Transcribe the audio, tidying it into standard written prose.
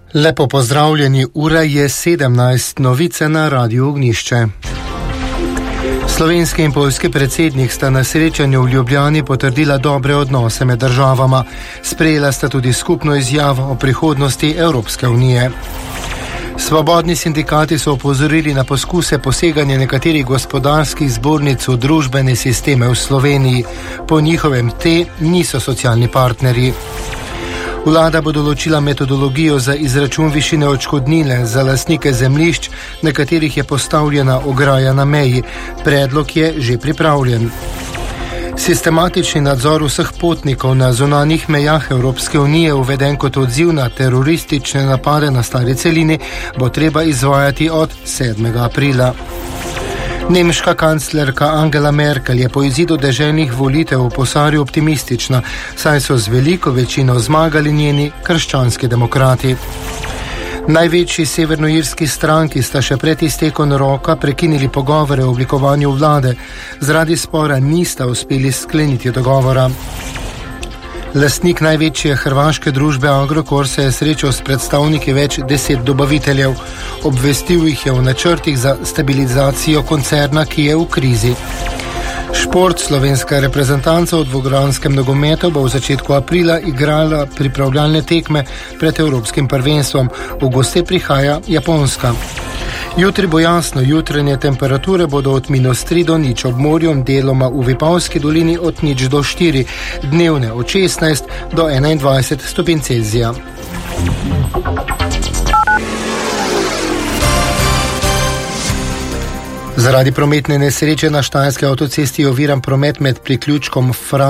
Lepo pozdravljeni, ura je 17, novice na Radiu Ognjišče. Slovenski in poljski predsednik sta na srečanju v Ljubljani potrdila dobre odnose med državama. Sprejela sta tudi skupno izjavo o prihodnosti Evropske unije. Svobodni sindikati so opozorili na poskuse poseganja nekaterih gospodarskih zbornic v družbene sisteme v Sloveniji. Po njihovem te niso socialni partnerji. Vlada bo določila metodologijo za izračun višine odškodnine za lastnike zemljišč, na katerih je postavljena ograja na meji. Predlog je že pripravljen. Sistematični nadzor vseh potnikov na zunanjih mejah Evropske unije, uveden kot odziv na teroristične napade na stari celini, bo treba izvajati od 7. aprila. Nemška kanclerka Angela Merkel je po izidu deželnih volitev v Posarju optimistična, saj so z veliko večino zmagali njeni krščanski demokrati. Največji severnoirski stranki sta še pred iztekom roka prekinili pogovore o oblikovanju vlade. Zaradi spora nista uspeli skleniti dogovora. Lastnik največje hrvaške družbe Agrokor se je srečal s predstavniki več 10 dobaviteljev. Obvestil jih je o načrtih za stabilizacijo koncerna, ki je v krizi. Šport. Slovenska reprezentanca v dvogranskem nogometu bo v začetku aprila igrala pripravljalne tekme pred Evropskim prvenstvom. V goste prihaja Japonska. Jutri bo jasno, jutranje temperature bodo od -3 do 0 ob morju, deloma v Vipavski dolini od 0 do 4, dnevne od 16 do 21 stopinj Celzija. Zaradi prometne nesreče na Štajerski avtocesti je oviran promet med priključkom